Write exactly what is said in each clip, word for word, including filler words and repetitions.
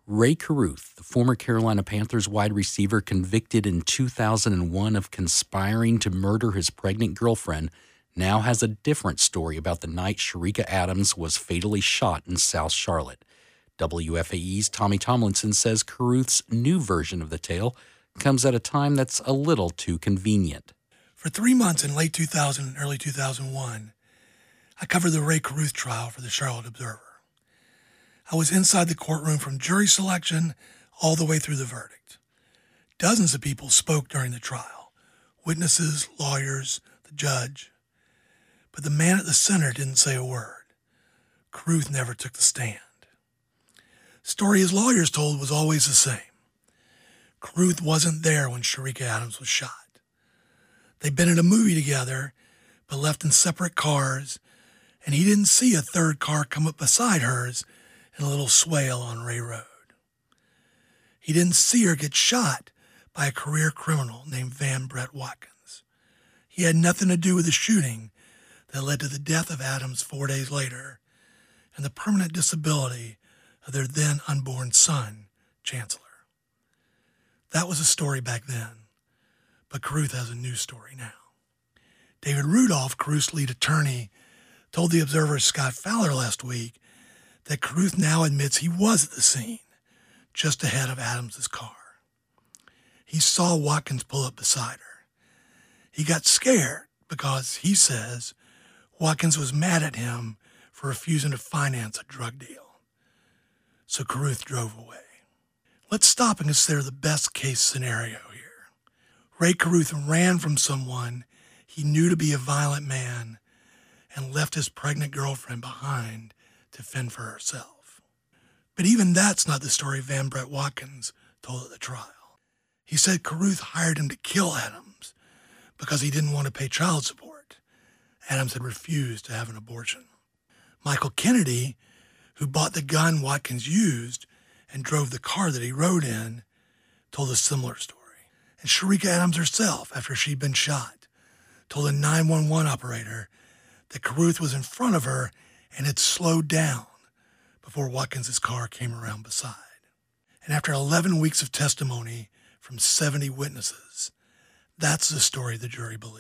Ray Caruth, the former Carolina Panthers wide receiver convicted in two thousand one of conspiring to murder his pregnant girlfriend, now has a different story about the night Shericka Adams was fatally shot in South Charlotte. W F A E's Tommy Tomlinson says Caruth's new version of the tale comes at a time that's a little too convenient. For three months in late two thousand and early two thousand one, I covered the Ray Caruth trial for the Charlotte Observer. I was inside the courtroom from jury selection all the way through the verdict. Dozens of people spoke during the trial, witnesses, lawyers, the judge. But the man at the center didn't say a word. Caruth never took the stand. The story his lawyers told was always the same. Caruth wasn't there when Shericka Adams was shot. They'd been in a movie together, but left in separate cars, and he didn't see a third car come up beside hers in a little swale on Ray Road. He didn't see her get shot by a career criminal named Van Brett Watkins. He had nothing to do with the shooting that led to the death of Adams four days later and the permanent disability of their then unborn son, Chancellor. That was a story back then, but Caruth has a new story now. David Rudolph, Caruth's lead attorney, told the Observer's Scott Fowler last week that Caruth now admits he was at the scene, just ahead of Adams's car. He saw Watkins pull up beside her. He got scared because, he says, Watkins was mad at him for refusing to finance a drug deal. So Caruth drove away. Let's stop and consider the best case scenario here. Ray Caruth ran from someone he knew to be a violent man and left his pregnant girlfriend behind to fend for herself. But even that's not the story Van Brett Watkins told at the trial. He said Caruth hired him to kill Adams because he didn't want to pay child support. Adams had refused to have an abortion. Michael Kennedy, who bought the gun Watkins used and drove the car that he rode in, told a similar story. And Shericka Adams herself, after she'd been shot, told a nine one one operator that Caruth was in front of her and had slowed down before Watkins' car came around beside. And after eleven weeks of testimony from seventy witnesses, that's the story the jury believed.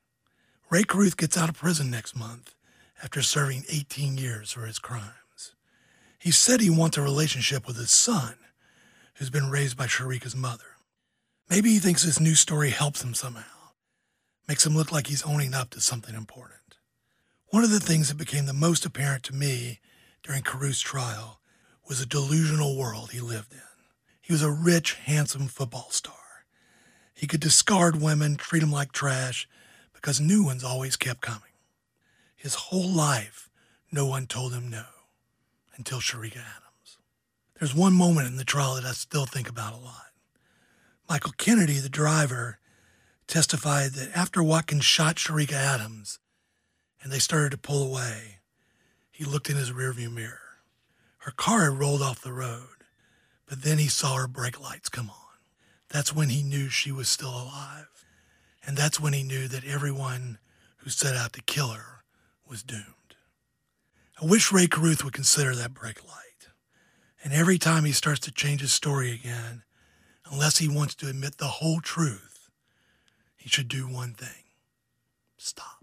Ray Caruth gets out of prison next month after serving eighteen years for his crimes. He said he wants a relationship with his son, who's been raised by Shericka's mother. Maybe he thinks this new story helps him somehow, makes him look like he's owning up to something important. One of the things that became the most apparent to me during Caruth's trial was the delusional world he lived in. He was a rich, handsome football star. He could discard women, treat them like trash, because new ones always kept coming. His whole life, no one told him no, until Shericka Adams. There's one moment in the trial that I still think about a lot. Michael Kennedy, the driver, testified that after Watkins shot Shericka Adams and they started to pull away, he looked in his rearview mirror. Her car had rolled off the road, but then he saw her brake lights come on. That's when he knew she was still alive, and that's when he knew that everyone who set out to kill her was doomed. I wish Ray Caruth would consider that brake light, and every time he starts to change his story again, unless he wants to admit the whole truth, he should do one thing: stop.